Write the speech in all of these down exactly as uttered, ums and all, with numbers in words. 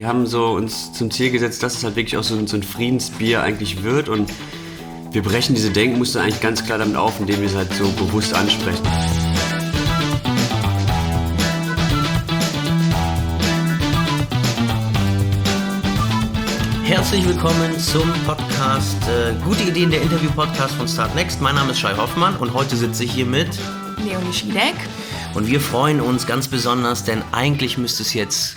Wir haben so uns zum Ziel gesetzt, dass es halt wirklich auch so, so ein Friedensbier eigentlich wird, und wir brechen diese Denkmuster eigentlich ganz klar damit auf, indem wir es halt so bewusst ansprechen. Herzlich willkommen zum Podcast äh, Gute Ideen, der Interview-Podcast von Start Next. Mein Name ist Shai Hoffmann und heute sitze ich hier mit Leonie Schiedek. Und wir freuen uns ganz besonders, denn eigentlich müsste es jetzt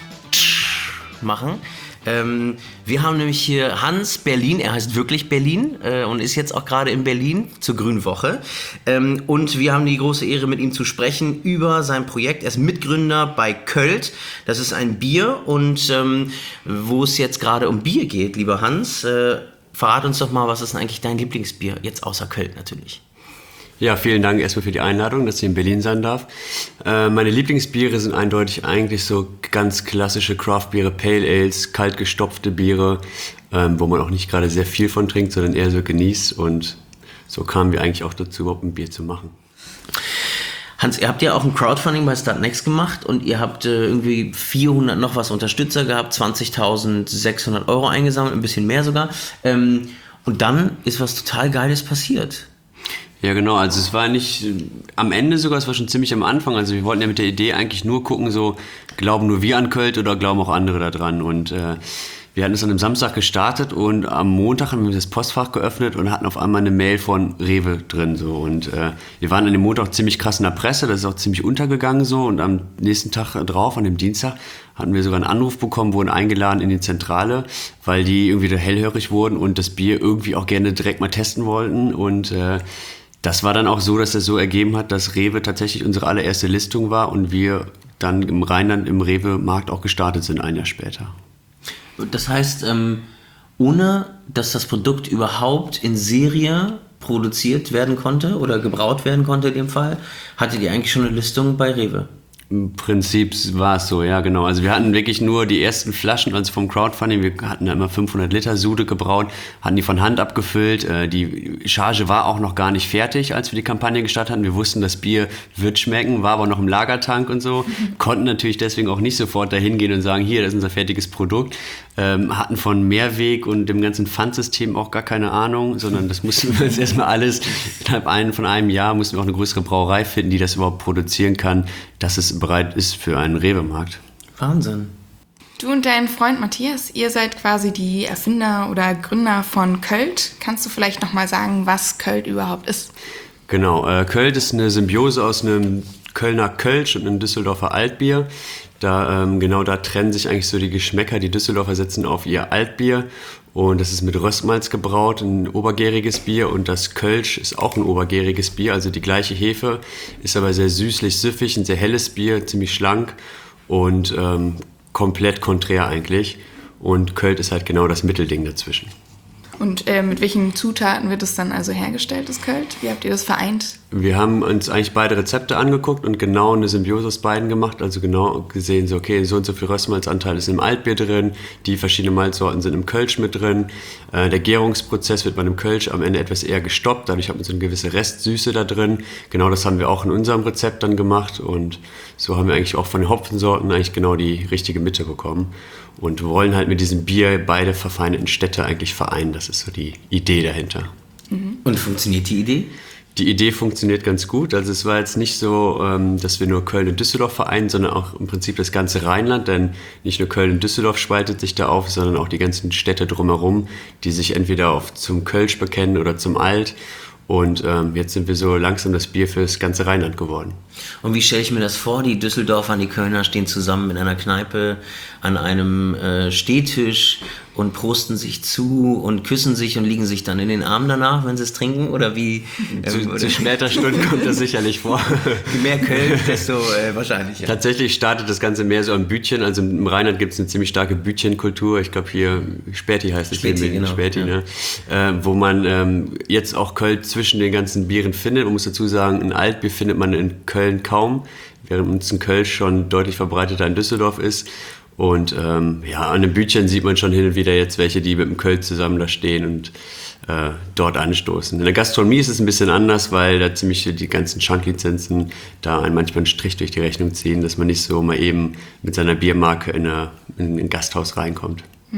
machen. Ähm, wir haben nämlich hier Hans Berlin, er heißt wirklich Berlin äh, und ist jetzt auch gerade in Berlin zur Grünen Woche. Ähm, und wir haben die große Ehre, mit ihm zu sprechen über sein Projekt. Er ist Mitgründer bei Költ. Das ist ein Bier, und ähm, wo es jetzt gerade um Bier geht, lieber Hans, äh, verrat uns doch mal, was ist denn eigentlich dein Lieblingsbier, jetzt außer Költ natürlich? Ja, vielen Dank erstmal für die Einladung, dass ich in Berlin sein darf. Äh, meine Lieblingsbiere sind eindeutig eigentlich so ganz klassische Craft-Biere, Pale Ales, kalt gestopfte Biere, ähm, wo man auch nicht gerade sehr viel von trinkt, sondern eher so genießt. Und so kamen wir eigentlich auch dazu, überhaupt ein Bier zu machen. Hans, ihr habt ja auch ein Crowdfunding bei Start Next gemacht und ihr habt äh, irgendwie vierhundert noch was Unterstützer gehabt, zwanzigtausendsechshundert Euro eingesammelt, ein bisschen mehr sogar. Ähm, und dann ist was total Geiles passiert. Ja, genau, also es war nicht am Ende sogar, es war schon ziemlich am Anfang, also wir wollten ja mit der Idee eigentlich nur gucken, so glauben nur wir an Költ oder glauben auch andere da dran, und äh, wir hatten es an einem Samstag gestartet und am Montag haben wir das Postfach geöffnet und hatten auf einmal eine Mail von Rewe drin, so, und äh, wir waren an dem Montag ziemlich krass in der Presse, das ist auch ziemlich untergegangen so, und am nächsten Tag drauf, an dem Dienstag, hatten wir sogar einen Anruf bekommen, wurden eingeladen in die Zentrale, weil die irgendwie da hellhörig wurden und das Bier irgendwie auch gerne direkt mal testen wollten, und äh, das war dann auch so, dass es so ergeben hat, dass Rewe tatsächlich unsere allererste Listung war und wir dann im Rheinland im Rewe-Markt auch gestartet sind, ein Jahr später. Das heißt, ähm, ohne dass das Produkt überhaupt in Serie produziert werden konnte oder gebraut werden konnte in dem Fall, hattet ihr eigentlich schon eine Listung bei Rewe? Im Prinzip war es so, ja, genau. Also wir hatten wirklich nur die ersten Flaschen, also vom Crowdfunding, wir hatten da immer fünfhundert Liter Sude gebraut, hatten die von Hand abgefüllt. Die Charge war auch noch gar nicht fertig, als wir die Kampagne gestartet hatten. Wir wussten, das Bier wird schmecken, war aber noch im Lagertank und so. Konnten natürlich deswegen auch nicht sofort dahin gehen und sagen, hier, das ist unser fertiges Produkt. Ähm, hatten von Mehrweg und dem ganzen Pfandsystem auch gar keine Ahnung, sondern das mussten wir jetzt erstmal alles, innerhalb ein, von einem Jahr mussten wir auch eine größere Brauerei finden, die das überhaupt produzieren kann, dass es bereit ist für einen Rewe-Markt. Wahnsinn. Du und dein Freund Matthias, ihr seid quasi die Erfinder oder Gründer von Költ. Kannst du vielleicht nochmal sagen, was Költ überhaupt ist? Genau, äh, Költ ist eine Symbiose aus einem Kölner Kölsch und einem Düsseldorfer Altbier. Da, ähm, genau da trennen sich eigentlich so die Geschmäcker. Die Düsseldorfer setzen auf ihr Altbier, und das ist mit Röstmalz gebraut, ein obergäriges Bier, und das Kölsch ist auch ein obergäriges Bier, also die gleiche Hefe, ist aber sehr süßlich, süffig, ein sehr helles Bier, ziemlich schlank und ähm, komplett konträr eigentlich, und Költ ist halt genau das Mittelding dazwischen. Und äh, mit welchen Zutaten wird es dann also hergestellt, das Költ? Wie habt ihr das vereint? Wir haben uns eigentlich beide Rezepte angeguckt und genau eine Symbiose aus beiden gemacht. Also genau gesehen, so okay, so und so viel Röstmalzanteil ist im Altbier drin, die verschiedenen Malzsorten sind im Kölsch mit drin. Äh, der Gärungsprozess wird bei einem Kölsch am Ende etwas eher gestoppt, dadurch hat man so eine gewisse Restsüße da drin. Genau das haben wir auch in unserem Rezept dann gemacht, und so haben wir eigentlich auch von den Hopfensorten eigentlich genau die richtige Mitte bekommen. Und wollen halt mit diesem Bier beide verfeindeten Städte eigentlich vereinen. Das ist so die Idee dahinter. Mhm. Und funktioniert die Idee? Die Idee funktioniert ganz gut. Also es war jetzt nicht so, dass wir nur Köln und Düsseldorf vereinen, sondern auch im Prinzip das ganze Rheinland. Denn nicht nur Köln und Düsseldorf spaltet sich da auf, sondern auch die ganzen Städte drumherum, die sich entweder auf zum Kölsch bekennen oder zum Alt. Und ähm, jetzt sind wir so langsam das Bier für das ganze Rheinland geworden. Und wie stelle ich mir das vor? Die Düsseldorfer und die Kölner stehen zusammen in einer Kneipe an einem äh, Stehtisch und prosten sich zu und küssen sich und liegen sich dann in den Armen danach, wenn sie es trinken? Oder wie? Ähm, zu, zu später Stunde kommt das sicherlich vor. Je mehr Köln, desto äh, wahrscheinlicher. Tatsächlich startet das Ganze mehr so am Bütchen. Also im Rheinland gibt es eine ziemlich starke Bütchenkultur. Ich glaube hier, Späti heißt es. Späti, genau. Späti, ja. ne? äh, wo man ähm, jetzt auch Köln zwischen den ganzen Bieren findet. Man muss dazu sagen, ein Altbier findet man in Köln kaum, während uns ein Kölsch schon deutlich verbreiteter in Düsseldorf ist. Und ähm, ja, an den Bütchen sieht man schon hin und wieder jetzt welche, die mit dem Kölsch zusammen da stehen und äh, dort anstoßen. In der Gastronomie ist es ein bisschen anders, weil da ziemlich die ganzen Schanklizenzen da einen manchmal einen Strich durch die Rechnung ziehen, dass man nicht so mal eben mit seiner Biermarke in, eine, in ein Gasthaus reinkommt.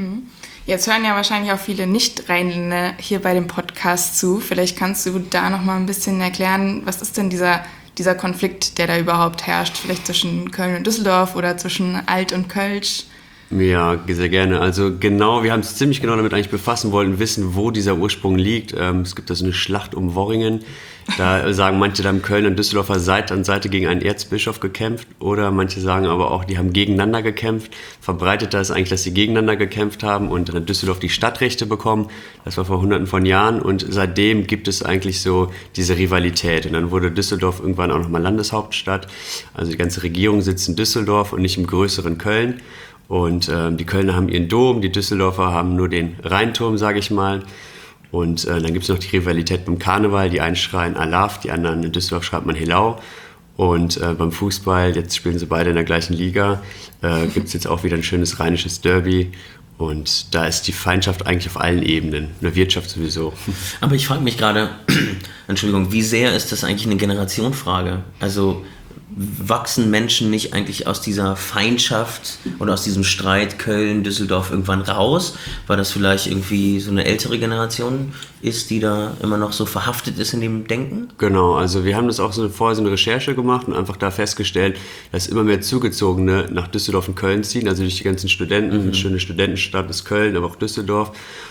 Jetzt hören ja wahrscheinlich auch viele Nicht-Rheinländer hier bei dem Podcast zu. Vielleicht kannst du da noch mal ein bisschen erklären, was ist denn dieser, dieser Konflikt, der da überhaupt herrscht? Vielleicht zwischen Köln und Düsseldorf oder zwischen Alt und Kölsch? Ja, sehr gerne. Also genau, wir haben uns ziemlich genau damit eigentlich befassen wollen, wissen, wo dieser Ursprung liegt. Ähm, es gibt da so eine Schlacht um Worringen. Da sagen manche, da haben Köln und Düsseldorfer Seite an Seite gegen einen Erzbischof gekämpft. Oder manche sagen aber auch, die haben gegeneinander gekämpft. Verbreiteter ist eigentlich, dass sie gegeneinander gekämpft haben und dann hat Düsseldorf die Stadtrechte bekommen. Das war vor hunderten von Jahren und seitdem gibt es eigentlich so diese Rivalität. Und dann wurde Düsseldorf irgendwann auch nochmal Landeshauptstadt. Also die ganze Regierung sitzt in Düsseldorf und nicht im größeren Köln. Und äh, die Kölner haben ihren Dom, die Düsseldorfer haben nur den Rheinturm, sage ich mal. Und äh, dann gibt es noch die Rivalität beim Karneval. Die einen schreien Alaf, die anderen in Düsseldorf schreibt man Helau. Und äh, beim Fußball, jetzt spielen sie beide in der gleichen Liga, äh, gibt es jetzt auch wieder ein schönes rheinisches Derby. Und da ist die Feindschaft eigentlich auf allen Ebenen, in der Wirtschaft sowieso. Aber ich frage mich gerade, Entschuldigung, wie sehr ist das eigentlich eine Generationenfrage? Also wachsen Menschen nicht eigentlich aus dieser Feindschaft oder aus diesem Streit Köln, Düsseldorf irgendwann raus, weil das vielleicht irgendwie so eine ältere Generation ist, die da immer noch so verhaftet ist in dem Denken? Genau, also wir haben das auch so vorher so eine Recherche gemacht und einfach da festgestellt, dass immer mehr Zugezogene nach Düsseldorf und Köln ziehen, also durch die ganzen Studenten, mhm. eine schöne Studentenstadt ist Köln, aber auch Düsseldorf.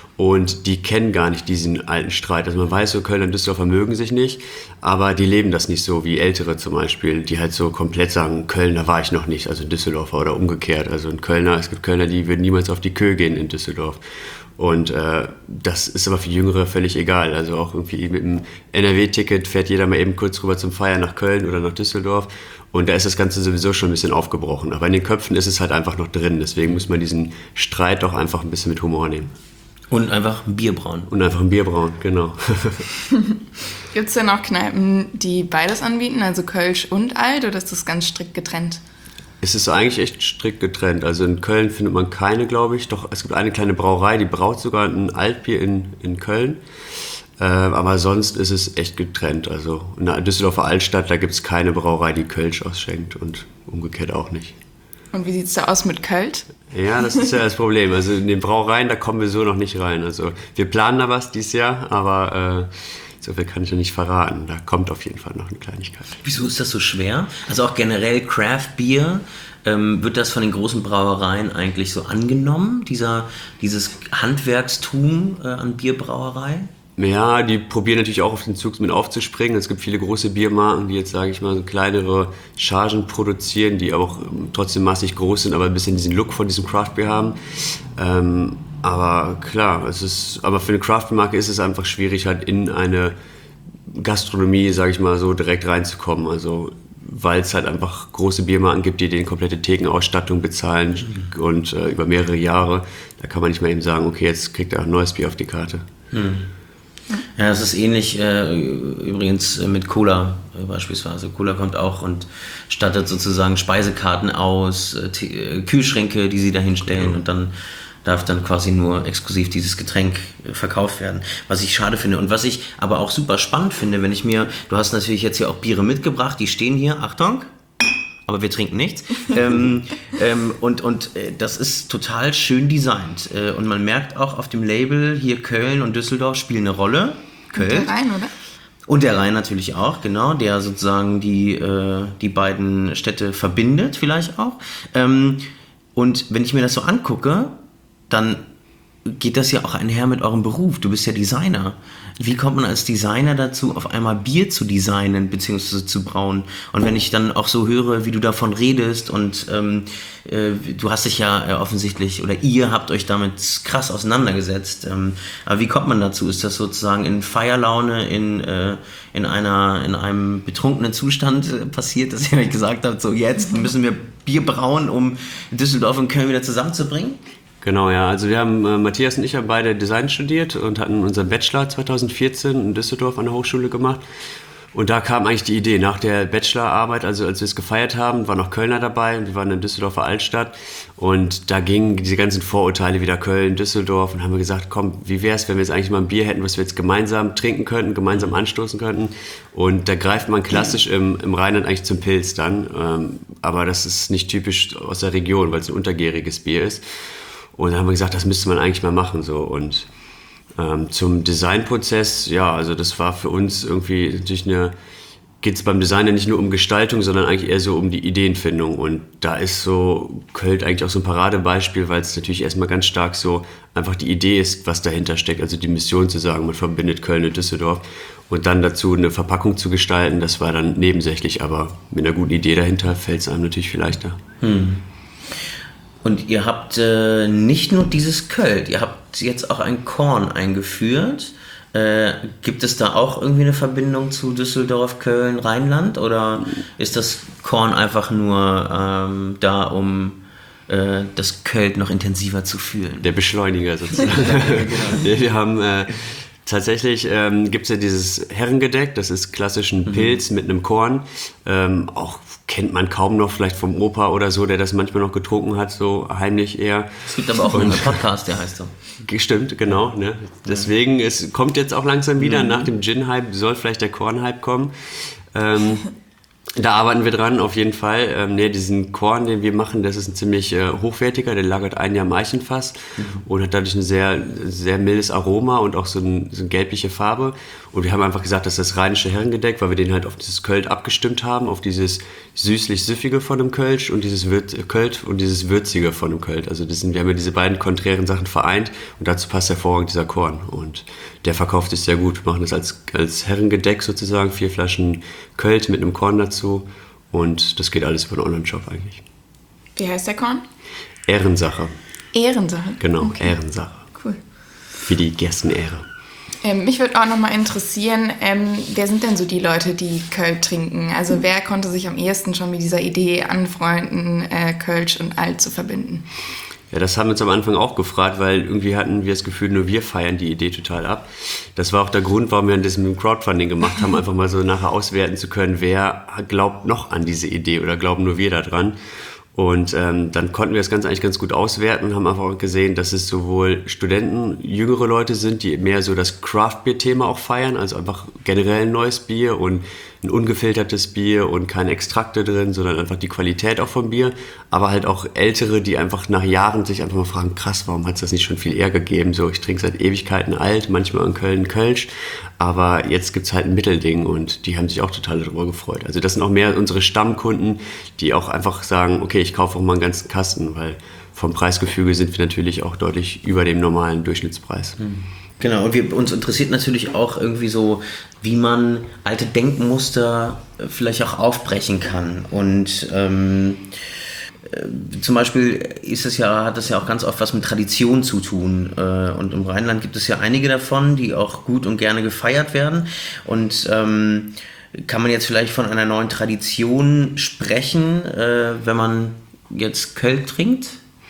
Und die kennen gar nicht diesen alten Streit. Also man weiß so, Kölner und Düsseldorfer mögen sich nicht, aber die leben das nicht so wie Ältere zum Beispiel, die halt so komplett sagen, Köln, da war ich noch nicht, also Düsseldorfer oder umgekehrt. Also ein Kölner, es gibt Kölner, die würden niemals auf die Köhe gehen in Düsseldorf. Und äh, das ist aber für Jüngere völlig egal. Also auch irgendwie mit dem N R W-Ticket fährt jeder mal eben kurz rüber zum Feiern nach Köln oder nach Düsseldorf. Und da ist das Ganze sowieso schon ein bisschen aufgebrochen. Aber in den Köpfen ist es halt einfach noch drin. Deswegen muss man diesen Streit doch einfach ein bisschen mit Humor nehmen. Und einfach ein Bier brauen. Und einfach ein Bier brauen, genau. Gibt es denn auch Kneipen, die beides anbieten, also Kölsch und Alt, oder ist das ganz strikt getrennt? Es ist eigentlich echt strikt getrennt. Also in Köln findet man keine, glaube ich. Doch es gibt eine kleine Brauerei, die braut sogar ein Altbier in, in Köln. Äh, aber sonst ist es echt getrennt. Also in der Düsseldorfer Altstadt, da gibt es keine Brauerei, die Kölsch ausschenkt und umgekehrt auch nicht. Und wie sieht es da aus mit Kölsch? Ja, das ist ja das Problem. Also in den Brauereien, da kommen wir so noch nicht rein. Also wir planen da was dieses Jahr, aber äh, so viel kann ich ja nicht verraten. Da kommt auf jeden Fall noch eine Kleinigkeit. Wieso ist das so schwer? Also auch generell Craft Beer, ähm, wird das von den großen Brauereien eigentlich so angenommen? Dieser, dieses Handwerkstum äh, an Bierbrauerei? Ja, die probieren natürlich auch auf den Zug mit aufzuspringen. Es gibt viele große Biermarken, die jetzt, sage ich mal, so kleinere Chargen produzieren, die auch trotzdem massig groß sind, aber ein bisschen diesen Look von diesem Craft-Bier haben. Ähm, aber klar, es ist, aber für eine Craft-Marke ist es einfach schwierig, halt in eine Gastronomie, sage ich mal, so direkt reinzukommen. Also weil es halt einfach große Biermarken gibt, die den komplette Thekenausstattung bezahlen mhm. und äh, über mehrere Jahre. Da kann man nicht mehr eben sagen, okay, jetzt kriegt er ein neues Bier auf die Karte. Mhm. Ja, es ist ähnlich äh, übrigens mit Cola äh, beispielsweise. Cola kommt auch und stattet sozusagen Speisekarten aus, äh, T- äh, Kühlschränke, die sie da hinstellen ja. und dann darf dann quasi nur exklusiv dieses Getränk äh, verkauft werden. Was ich schade finde und was ich aber auch super spannend finde, wenn ich mir, du hast natürlich jetzt hier auch Biere mitgebracht, die stehen hier, Achtung, aber wir trinken nichts. ähm, ähm, und und äh, das ist total schön designt. Äh, und man merkt auch auf dem Label, hier Köln und Düsseldorf spielen eine Rolle. Köln. Und der Rhein, oder? Und der Rhein natürlich auch, genau, der sozusagen die, äh, die beiden Städte verbindet vielleicht auch. Ähm, und wenn ich mir das so angucke, dann geht das ja auch einher mit eurem Beruf. Du bist ja Designer. Wie kommt man als Designer dazu, auf einmal Bier zu designen bzw. zu brauen? Und wenn ich dann auch so höre, wie du davon redest und ähm, äh, du hast dich ja äh, offensichtlich oder ihr habt euch damit krass auseinandergesetzt. Ähm, aber wie kommt man dazu? Ist das sozusagen in Feierlaune, in, äh, in, einer, in einem betrunkenen Zustand äh, passiert, dass ihr euch gesagt habt, so jetzt müssen wir Bier brauen, um Düsseldorf und Köln wieder zusammenzubringen? Genau, ja. Also wir haben, äh, Matthias und ich haben beide Design studiert und hatten unseren Bachelor zwanzig vierzehn in Düsseldorf an der Hochschule gemacht. Und da kam eigentlich die Idee, nach der Bachelorarbeit, also als wir es gefeiert haben, waren noch Kölner dabei und wir waren in Düsseldorfer Altstadt und da gingen diese ganzen Vorurteile wieder Köln, Düsseldorf und haben wir gesagt, komm, wie wäre es, wenn wir jetzt eigentlich mal ein Bier hätten, was wir jetzt gemeinsam trinken könnten, gemeinsam anstoßen könnten und da greift man klassisch im, im Rheinland eigentlich zum Pilz dann, ähm, aber das ist nicht typisch aus der Region, weil es ein untergäriges Bier ist und dann haben wir gesagt, das müsste man eigentlich mal machen so und Ähm, zum Designprozess, ja, also das war für uns irgendwie natürlich eine, geht es beim Design ja nicht nur um Gestaltung, sondern eigentlich eher so um die Ideenfindung und da ist so Köln eigentlich auch so ein Paradebeispiel, weil es natürlich erstmal ganz stark so einfach die Idee ist, was dahinter steckt, also die Mission zu sagen, man verbindet Köln und Düsseldorf und dann dazu eine Verpackung zu gestalten, das war dann nebensächlich, aber mit einer guten Idee dahinter fällt es einem natürlich viel leichter. Hm. Und ihr habt äh, nicht nur dieses Költ, ihr habt jetzt auch ein Korn eingeführt. Äh, gibt es da auch irgendwie eine Verbindung zu Düsseldorf, Köln, Rheinland? Oder ist das Korn einfach nur ähm, da, um äh, das Költ noch intensiver zu fühlen? Der Beschleuniger sozusagen. Genau. Wir haben... Äh, Tatsächlich ähm, gibt es ja dieses Herrengedeck, das ist klassisch ein Pilz mhm. mit einem Korn. Ähm, auch kennt man kaum noch, vielleicht vom Opa oder so, der das manchmal noch getrunken hat, so heimlich eher. Es gibt aber auch einen Podcast, der heißt so. Stimmt, genau. Ne? Deswegen, es kommt jetzt auch langsam wieder, mhm. nach dem Gin-Hype soll vielleicht der Korn-Hype kommen. Ähm, Da arbeiten wir dran, auf jeden Fall. Ähm, ne, diesen Korn, den wir machen, das ist ein ziemlich äh, hochwertiger, der lagert ein Jahr im Eichenfass mhm. und hat dadurch ein sehr, sehr mildes Aroma und auch so, ein, so eine gelbliche Farbe. Und wir haben einfach gesagt, das ist das rheinische Herrengedeck, weil wir den halt auf dieses Költ abgestimmt haben, auf dieses süßlich-süffige von dem Kölsch und dieses Würz- Költ und dieses Würzige von dem Költ. Also das sind, wir haben ja diese beiden konträren Sachen vereint und dazu passt hervorragend dieser Korn. Und der verkauft sich sehr gut. Wir machen das als, als Herrengedeck sozusagen, vier Flaschen Költ mit einem Korn dazu und das geht alles über den Online-Shop eigentlich. Wie heißt der Korn? Ehrensache. Ehrensache? Genau, okay. Ehrensache. Cool. Wie die Gerstenehre. Ähm, mich würde auch nochmal interessieren, ähm, wer sind denn so die Leute, die Költ trinken? Also wer konnte sich am ehesten schon mit dieser Idee anfreunden, äh, Kölsch und Alt zu verbinden? Ja, das haben wir uns am Anfang auch gefragt, weil irgendwie hatten wir das Gefühl, nur wir feiern die Idee total ab. Das war auch der Grund, warum wir das mit dem Crowdfunding gemacht haben, einfach mal so nachher auswerten zu können, wer glaubt noch an diese Idee oder glauben nur wir da dran. Und ähm, dann konnten wir das Ganze eigentlich ganz gut auswerten und haben einfach auch gesehen, dass es sowohl Studenten, jüngere Leute sind, die mehr so das Craft-Bier-Thema auch feiern, also einfach generell ein neues Bier und ein ungefiltertes Bier und keine Extrakte drin, sondern einfach die Qualität auch vom Bier, aber halt auch Ältere, die einfach nach Jahren sich einfach mal fragen, krass, warum hat es das nicht schon viel eher gegeben? So, ich trinke seit Ewigkeiten Alt, manchmal in Köln Kölsch, aber jetzt gibt es halt ein Mittelding und die haben sich auch total darüber gefreut. Also das sind auch mehr unsere Stammkunden, die auch einfach sagen, okay, ich kaufe auch mal einen ganzen Kasten, weil vom Preisgefüge sind wir natürlich auch deutlich über dem normalen Durchschnittspreis. Mhm. Genau, und wir, uns interessiert natürlich auch irgendwie so, wie man alte Denkmuster vielleicht auch aufbrechen kann. Und ähm, äh, zum Beispiel ist es ja, hat das ja auch ganz oft was mit Tradition zu tun. Äh, und im Rheinland gibt es ja einige davon, die auch gut und gerne gefeiert werden. Und ähm, kann man jetzt vielleicht von einer neuen Tradition sprechen, äh, wenn man jetzt Költ trinkt?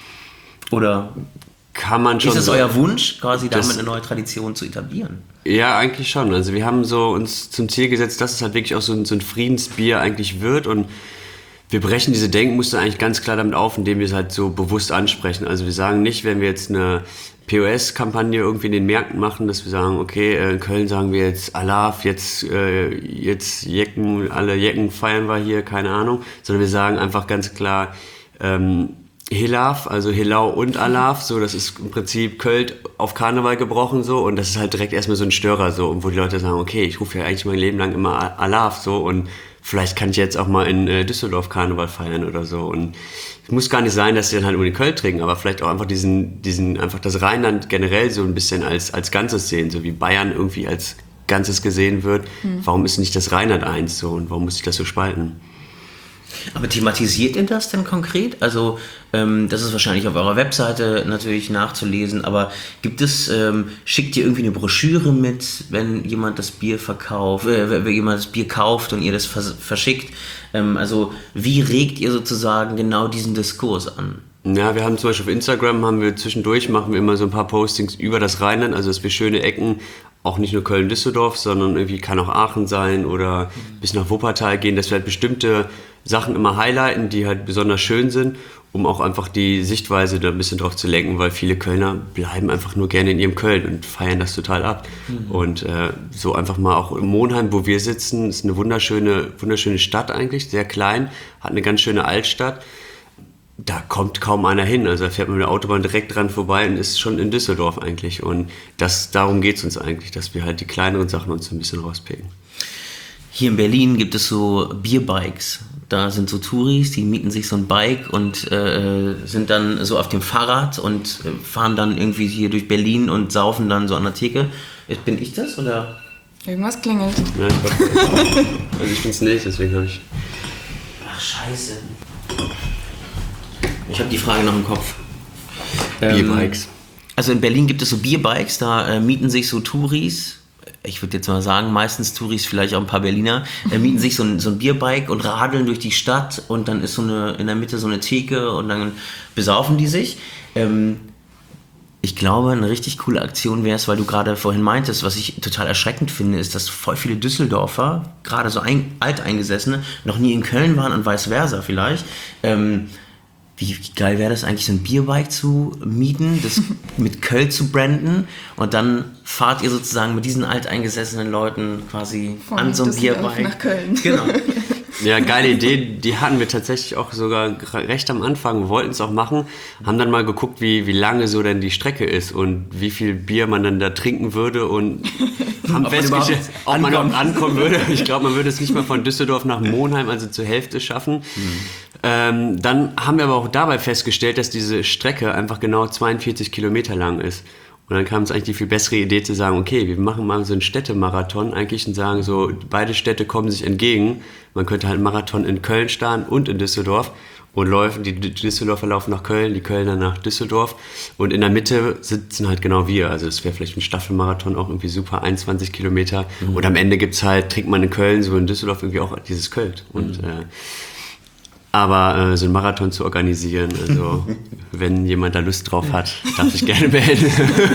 Oder kann man schon ist es so, euer Wunsch, quasi damit das, eine neue Tradition zu etablieren? Ja, eigentlich schon. Also wir haben so uns zum Ziel gesetzt, dass es halt wirklich auch so ein, so ein Friedensbier eigentlich wird und wir brechen diese Denkmuster eigentlich ganz klar damit auf, indem wir es halt so bewusst ansprechen. Also wir sagen nicht, wenn wir jetzt eine P O S-Kampagne irgendwie in den Märkten machen, dass wir sagen, okay, in Köln sagen wir jetzt Alaf, jetzt, äh, jetzt Jecken, alle Jecken feiern wir hier, keine Ahnung, sondern wir sagen einfach ganz klar, ähm, Hilaf, also Hilau und Alaf, so, das ist im Prinzip Költ auf Karneval gebrochen, so, und das ist halt direkt erstmal so ein Störer, so, wo die Leute sagen, okay, ich rufe ja eigentlich mein Leben lang immer Alaf, so, und vielleicht kann ich jetzt auch mal in äh, Düsseldorf Karneval feiern oder so, und es muss gar nicht sein, dass die dann halt unbedingt Költ trinken, aber vielleicht auch einfach diesen, diesen, einfach das Rheinland generell so ein bisschen als, als Ganzes sehen, so wie Bayern irgendwie als Ganzes gesehen wird. Hm. Warum ist nicht das Rheinland eins so, und warum muss sich das so spalten? Aber thematisiert ihr das denn konkret? Also ähm, das ist wahrscheinlich auf eurer Webseite natürlich nachzulesen, aber gibt es, ähm, schickt ihr irgendwie eine Broschüre mit, wenn jemand das Bier verkauft, äh, wenn jemand das Bier kauft und ihr das vers- verschickt? Ähm, also wie regt ihr sozusagen genau diesen Diskurs an? Ja, wir haben zum Beispiel auf Instagram, haben wir zwischendurch, machen wir immer so ein paar Postings über das Rheinland, also dass wir schöne Ecken auch nicht nur Köln-Düsseldorf, sondern irgendwie kann auch Aachen sein oder bis nach Wuppertal gehen, dass wir halt bestimmte Sachen immer highlighten, die halt besonders schön sind, um auch einfach die Sichtweise da ein bisschen drauf zu lenken, weil viele Kölner bleiben einfach nur gerne in ihrem Köln und feiern das total ab. Mhm. Und äh, so einfach mal auch in Monheim, wo wir sitzen, ist eine wunderschöne, wunderschöne Stadt eigentlich, sehr klein, hat eine ganz schöne Altstadt. Da kommt kaum einer hin, also da fährt man mit der Autobahn direkt dran vorbei und ist schon in Düsseldorf eigentlich. Und das, darum geht es uns eigentlich, dass wir halt die kleineren Sachen uns ein bisschen rauspicken. Hier in Berlin gibt es so Bierbikes. Da sind so Touris, die mieten sich so ein Bike und äh, sind dann so auf dem Fahrrad und äh, fahren dann irgendwie hier durch Berlin und saufen dann so an der Theke. Bin ich das oder? Irgendwas klingelt. Ja, ich glaub, also ich bin's nicht, deswegen habe ich... Ach, scheiße. Ich habe die Frage noch im Kopf. Bierbikes. Ähm, also in Berlin gibt es so Bierbikes, da äh, mieten sich so Touris, ich würde jetzt mal sagen, meistens Touris, vielleicht auch ein paar Berliner, äh, mieten sich so ein, so ein Bierbike und radeln durch die Stadt und dann ist so eine, in der Mitte so eine Theke und dann besaufen die sich. Ähm, ich glaube, eine richtig coole Aktion wäre es, weil du gerade vorhin meintest, was ich total erschreckend finde, ist, dass voll viele Düsseldorfer, gerade so ein, Alteingesessene, noch nie in Köln waren und vice versa vielleicht. Ähm, Wie geil wäre das eigentlich, so ein Bierbike zu mieten, das mit Köln zu branden und dann fahrt ihr sozusagen mit diesen alteingesessenen Leuten quasi Von an so einem Düsseldorf Bierbike. nach Köln. Genau. Ja, geile Idee, die hatten wir tatsächlich auch sogar recht am Anfang, wir wollten es auch machen, haben dann mal geguckt, wie, wie lange so denn die Strecke ist und wie viel Bier man dann da trinken würde und haben festgestellt, ob man überhaupt ankommen würde. Ich glaube, man würde es nicht mal von Düsseldorf nach Monheim, also zur Hälfte schaffen. Mhm. Ähm, dann haben wir aber auch dabei festgestellt, dass diese Strecke einfach genau zweiundvierzig Kilometer lang ist. Und dann kam uns eigentlich die viel bessere Idee zu sagen, okay, wir machen mal so einen Städtemarathon eigentlich und sagen so, beide Städte kommen sich entgegen. Man könnte halt einen Marathon in Köln starten und in Düsseldorf und laufen, die Düsseldorfer laufen nach Köln, die Kölner nach Düsseldorf und in der Mitte sitzen halt genau wir. Also das wäre vielleicht ein Staffelmarathon auch irgendwie super, einundzwanzig Kilometer. Mhm. Und am Ende gibt's halt, trinkt man in Köln, so in Düsseldorf irgendwie auch dieses Köln. Und mhm. äh, Aber äh, so einen Marathon zu organisieren, also wenn jemand da Lust drauf hat, darf ich gerne melden.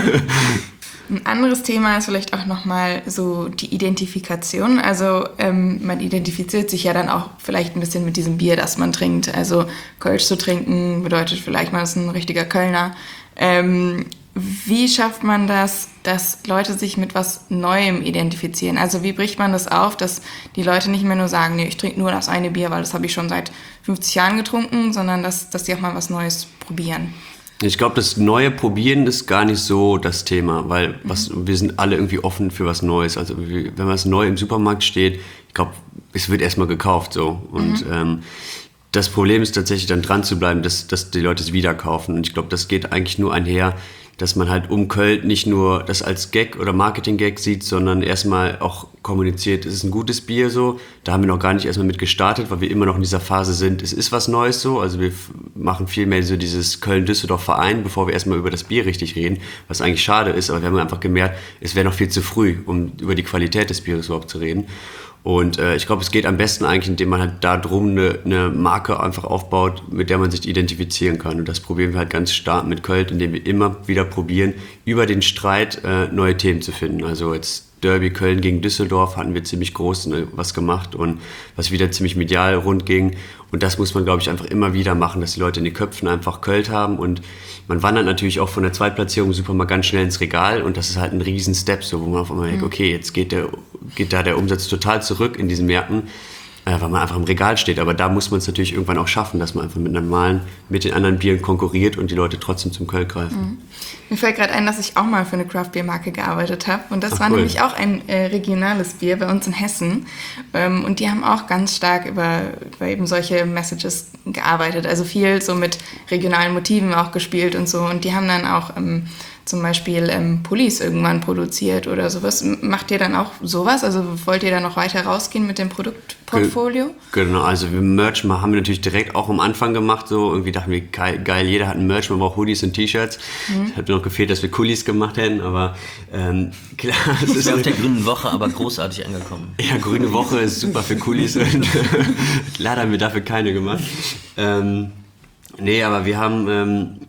Ein anderes Thema ist vielleicht auch nochmal so die Identifikation. Also ähm, man identifiziert sich ja dann auch vielleicht ein bisschen mit diesem Bier, das man trinkt. Also Kölsch zu trinken bedeutet vielleicht, man ist ein richtiger Kölner. Ähm, Wie schafft man das, dass Leute sich mit was Neuem identifizieren? Also wie bricht man das auf, dass die Leute nicht mehr nur sagen, nee, ich trinke nur das eine Bier, weil das habe ich schon seit fünfzig Jahren getrunken, sondern dass, dass die auch mal was Neues probieren? Ich glaube, das neue Probieren ist gar nicht so das Thema, weil was, mhm. wir sind alle irgendwie offen für was Neues. Also wenn was neu im Supermarkt steht, ich glaube, es wird erstmal gekauft so. Und mhm. ähm, das Problem ist tatsächlich dann dran zu bleiben, dass, dass die Leute es wieder kaufen. Und ich glaube, das geht eigentlich nur einher, dass man halt um Köln nicht nur das als Gag oder Marketing-Gag sieht, sondern erstmal auch kommuniziert, es ist ein gutes Bier so. Da haben wir noch gar nicht erstmal mit gestartet, weil wir immer noch in dieser Phase sind, es ist was Neues so. Also wir f- machen viel mehr so dieses Köln-Düsseldorf-Verein, bevor wir erstmal über das Bier richtig reden, was eigentlich schade ist. Aber wir haben einfach gemerkt, es wäre noch viel zu früh, um über die Qualität des Bieres überhaupt zu reden. Und äh, ich glaube, es geht am besten eigentlich, indem man halt da drum eine, eine Marke einfach aufbaut, mit der man sich identifizieren kann. Und das probieren wir halt ganz stark mit Köln, indem wir immer wieder probieren, über den Streit äh, neue Themen zu finden. Also jetzt Derby Köln gegen Düsseldorf hatten wir ziemlich groß ne, was gemacht und was wieder ziemlich medial rund ging. Und das muss man, glaube ich, einfach immer wieder machen, dass die Leute in den Köpfen einfach Köln haben. Und man wandert natürlich auch von der Zweitplatzierung super mal ganz schnell ins Regal. Und das ist halt ein riesen Step, so, wo man auf einmal denkt, okay, jetzt geht, der, geht da der Umsatz total zurück in diesen Märkten, äh, weil man einfach im Regal steht. Aber da muss man es natürlich irgendwann auch schaffen, dass man einfach mit normalen, mit den anderen Bieren konkurriert und die Leute trotzdem zum Köln greifen. Mhm. Mir fällt gerade ein, dass ich auch mal für eine Craft-Bier-Marke gearbeitet habe. Und das Ach, war cool. nämlich auch ein äh, regionales Bier bei uns in Hessen. Ähm, und die haben auch ganz stark über, über eben solche Messages gearbeitet. Also viel so mit regionalen Motiven auch gespielt und so. Und die haben dann auch ähm, zum Beispiel ähm, Pullis irgendwann produziert oder sowas. Macht ihr dann auch sowas? Also wollt ihr da noch weiter rausgehen mit dem Produktportfolio? Genau, also wir Merch haben wir natürlich direkt auch am Anfang gemacht. So irgendwie dachten wir, geil, geil jeder hat ein Merch, man braucht Hoodies und T-Shirts. Mhm. Hat noch gefehlt, dass wir Kulis gemacht hätten, aber ähm, klar. Das ist auf der Grünen Woche aber großartig angekommen. Ja, Grüne Woche ist super für Kulis und leider haben wir dafür keine gemacht. Ähm, nee, aber wir haben... Ähm,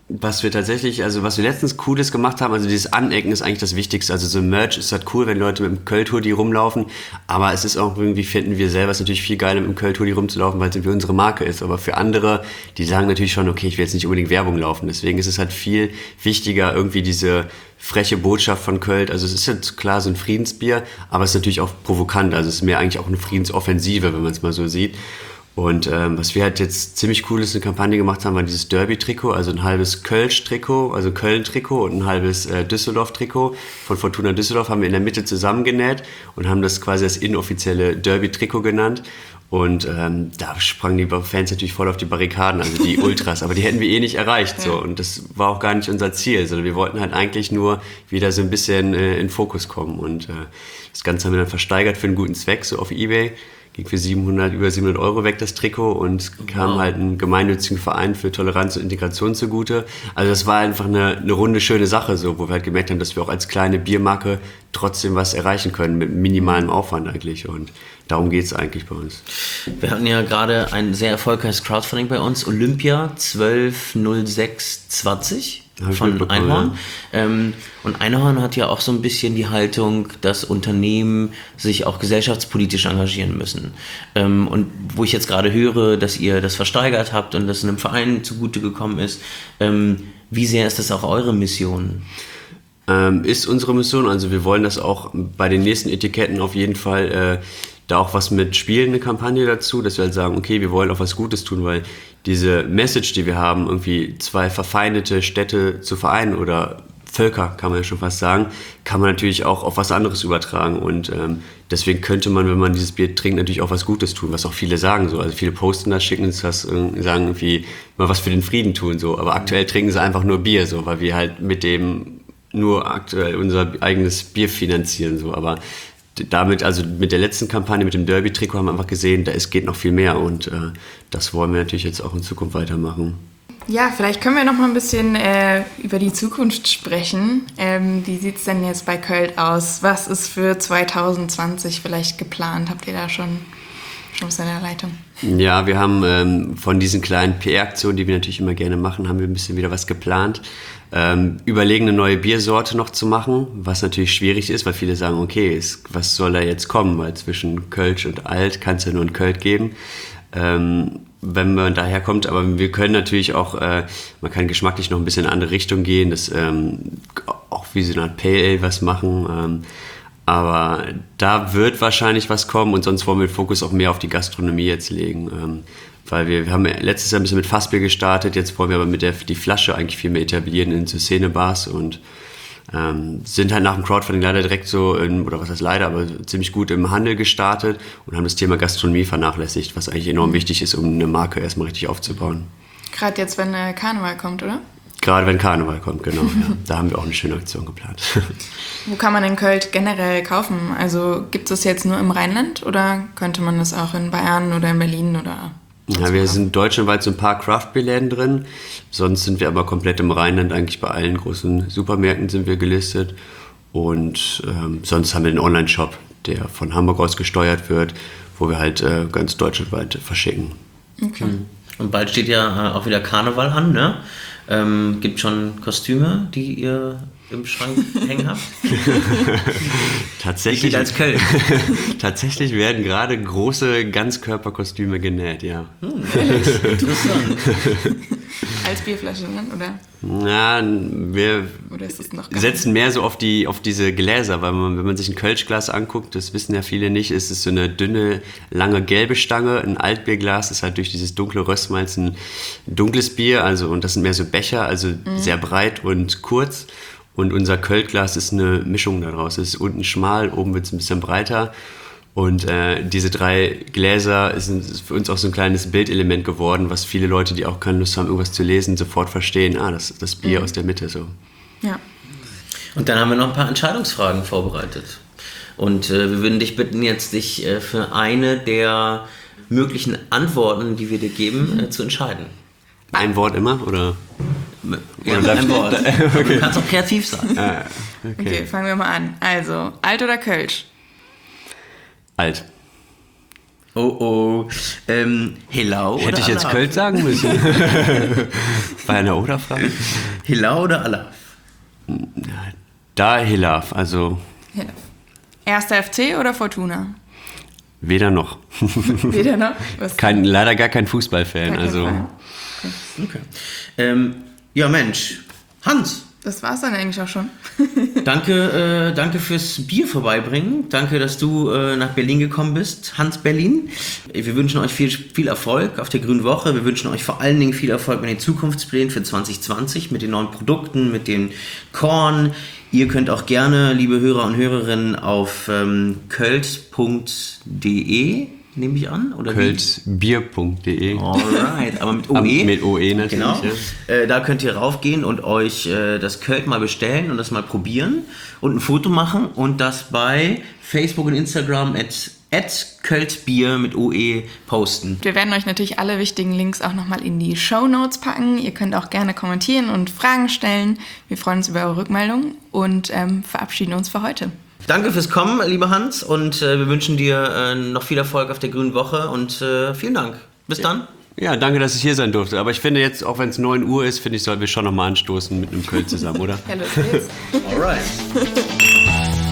Was wir tatsächlich, also was wir letztens Cooles gemacht haben, also dieses Anecken ist eigentlich das Wichtigste. Also so Merch ist halt cool, wenn Leute mit dem Köln-Hoodie rumlaufen, aber es ist auch irgendwie, finden wir selber, es ist natürlich viel geiler, mit dem Köln-Hoodie rumzulaufen, weil es irgendwie unsere Marke ist. Aber für andere, die sagen natürlich schon, okay, ich will jetzt nicht unbedingt Werbung laufen. Deswegen ist es halt viel wichtiger, irgendwie diese freche Botschaft von Köln. Also es ist jetzt klar so ein Friedensbier, aber es ist natürlich auch provokant. Also es ist mehr eigentlich auch eine Friedensoffensive, wenn man es mal so sieht. Und ähm, was wir halt jetzt ziemlich cool ist, eine Kampagne gemacht haben, war dieses Derby-Trikot, also ein halbes Kölsch-Trikot, also Köln-Trikot und ein halbes äh, Düsseldorf-Trikot von Fortuna Düsseldorf haben wir in der Mitte zusammengenäht und haben das quasi das inoffizielle Derby-Trikot genannt. Und ähm, da sprangen die Fans natürlich voll auf die Barrikaden, also die Ultras, aber die hätten wir eh nicht erreicht. So. Und das war auch gar nicht unser Ziel, sondern wir wollten halt eigentlich nur wieder so ein bisschen äh, in Fokus kommen. Und äh, das Ganze haben wir dann versteigert für einen guten Zweck, so auf eBay. Ging für siebenhundert, über siebenhundert Euro weg, das Trikot, und kam halt einen gemeinnützigen Verein für Toleranz und Integration zugute. Also das war einfach eine, eine runde, schöne Sache, so, wo wir halt gemerkt haben, dass wir auch als kleine Biermarke trotzdem was erreichen können, mit minimalem Aufwand eigentlich. Und darum geht es eigentlich bei uns. Wir hatten ja gerade ein sehr erfolgreiches Crowdfunding bei uns, Olympia zwölf null sechs zwanzig. Von Einhorn. Ja. Ähm, und Einhorn hat ja auch so ein bisschen die Haltung, dass Unternehmen sich auch gesellschaftspolitisch engagieren müssen. Ähm, und wo ich jetzt gerade höre, dass ihr das versteigert habt und das einem Verein zugute gekommen ist, ähm, wie sehr ist das auch eure Mission? Ähm, ist unsere Mission, also wir wollen das auch bei den nächsten Etiketten auf jeden Fall äh, da auch was mit spielen, eine Kampagne dazu, dass wir halt sagen, okay, wir wollen auch was Gutes tun, weil diese Message, die wir haben, irgendwie zwei verfeindete Städte zu vereinen oder Völker, kann man ja schon fast sagen, kann man natürlich auch auf was anderes übertragen. Und ähm, deswegen könnte man, wenn man dieses Bier trinkt, natürlich auch was Gutes tun, was auch viele sagen so. Also viele posten das, schicken uns das, sagen irgendwie mal was für den Frieden tun so. Aber aktuell trinken sie einfach nur Bier so, weil wir halt mit dem nur aktuell unser eigenes Bier finanzieren so. Aber damit, also mit der letzten Kampagne, mit dem Derby-Trikot, haben wir einfach gesehen, da ist, geht noch viel mehr, und äh, das wollen wir natürlich jetzt auch in Zukunft weitermachen. Ja, vielleicht können wir noch mal ein bisschen äh, über die Zukunft sprechen. Ähm, wie sieht es denn jetzt bei Köln aus? Was ist für zwanzig zwanzig vielleicht geplant? Habt ihr da schon, schon was in der Leitung? Ja, wir haben ähm, von diesen kleinen P R-Aktionen, die wir natürlich immer gerne machen, haben wir ein bisschen wieder was geplant. Ähm, überlegen, eine neue Biersorte noch zu machen, was natürlich schwierig ist, weil viele sagen, okay, ist, was soll da jetzt kommen, weil zwischen Kölsch und Alt kann es ja nur ein Köln geben, ähm, wenn man daher kommt, aber wir können natürlich auch, äh, man kann geschmacklich noch ein bisschen in eine andere Richtung gehen, das, ähm, auch wie so eine Art Pale Ale was machen, ähm, aber da wird wahrscheinlich was kommen, und sonst wollen wir den Fokus auch mehr auf die Gastronomie jetzt legen. Ähm, weil wir, wir haben letztes Jahr ein bisschen mit Fassbier gestartet, jetzt wollen wir aber mit der die Flasche eigentlich viel mehr etablieren in so Szene-Bars, und ähm, sind halt nach dem Crowdfunding leider direkt so, in, oder was heißt leider, aber ziemlich gut im Handel gestartet und haben das Thema Gastronomie vernachlässigt, was eigentlich enorm wichtig ist, um eine Marke erstmal richtig aufzubauen. Gerade jetzt, wenn äh, Karneval kommt, oder? Gerade wenn Karneval kommt, genau. Ja. Da haben wir auch eine schöne Aktion geplant. Wo kann man denn Köln generell kaufen? Also gibt es das jetzt nur im Rheinland oder könnte man das auch in Bayern oder in Berlin oder... Ja, wir sind deutschlandweit so ein paar Craft-Beer-Läden drin. Sonst sind wir aber komplett im Rheinland, eigentlich bei allen großen Supermärkten sind wir gelistet. Und ähm, sonst haben wir den Online-Shop, der von Hamburg aus gesteuert wird, wo wir halt äh, ganz deutschlandweit verschicken. Okay. Und bald steht ja äh, auch wieder Karneval an, ne? Ähm, gibt schon Kostüme, die ihr im Schrank hängen habt? Tatsächlich, Wie geht als Köln? Tatsächlich werden gerade große Ganzkörperkostüme genäht, ja. Hm, ehrlich? Interessant. Als Bierflasche dann, oder? Na, wir Oder ist das noch gar setzen mehr so auf, die, auf diese Gläser, weil man, wenn man sich ein Kölschglas anguckt, das wissen ja viele nicht, ist es so eine dünne, lange gelbe Stange. Ein Altbierglas ist halt durch dieses dunkle Röstmalz ein dunkles Bier, also, und das sind mehr so Becher, also mhm. sehr breit und kurz. Und unser Kölschglas ist eine Mischung daraus. Es ist unten schmal, oben wird es ein bisschen breiter. Und äh, diese drei Gläser sind für uns auch so ein kleines Bildelement geworden, was viele Leute, die auch keine Lust haben, irgendwas zu lesen, sofort verstehen. Ah, das ist das Bier mhm. aus der Mitte so. Ja. Und dann haben wir noch ein paar Entscheidungsfragen vorbereitet. Und äh, wir würden dich bitten, jetzt dich äh, für eine der möglichen Antworten, die wir dir geben, äh, zu entscheiden. Ein Wort immer, oder? Ja, ein Wort. Okay. Du kannst auch kreativ sein. Ah, okay. Okay, fangen wir mal an. Also, Alt oder Kölsch? Alt. Oh oh. Ähm, Hillau oder Hätte ich jetzt Alaf? Köln sagen müssen. Bei einer Oder-Frage. Hillau oder Alaf? Da Hilaf, also Hilaf. Erster F C oder Fortuna? weder noch. Weder noch? Was? Kein, leider gar kein Fußballfan. Gar kein Also Fall. Okay. Ähm, ja, Mensch. Hans, Das war's dann eigentlich auch schon. danke, äh, danke fürs Bier vorbeibringen. Danke, dass du äh, nach Berlin gekommen bist. Hans Berlin. Wir wünschen euch viel, viel Erfolg auf der Grünen Woche. Wir wünschen euch vor allen Dingen viel Erfolg mit den Zukunftsplänen für zwanzig zwanzig, mit den neuen Produkten, mit den Korn. Ihr könnt auch gerne, liebe Hörer und Hörerinnen, auf ähm, költ punkt de, nehme ich an, oder wie? kölsbier punkt de. Alright, aber mit Am- O E. mit O E natürlich, Genau. ja. Äh, da könnt ihr raufgehen und euch äh, das Költ mal bestellen und das mal probieren und ein Foto machen und das bei Facebook und Instagram at, at Költbier mit O E posten. Wir werden euch natürlich alle wichtigen Links auch nochmal in die Shownotes packen. Ihr könnt auch gerne kommentieren und Fragen stellen. Wir freuen uns über eure Rückmeldung und ähm, verabschieden uns für heute. Danke fürs Kommen, lieber Hans, und äh, wir wünschen dir äh, noch viel Erfolg auf der Grünen Woche und äh, vielen Dank. Bis dann. Ja, danke, dass ich hier sein durfte. Aber ich finde jetzt, auch wenn es neun Uhr ist, finde ich, sollten wir schon nochmal anstoßen mit einem Köln zusammen, oder? Ja, los geht's. Alright.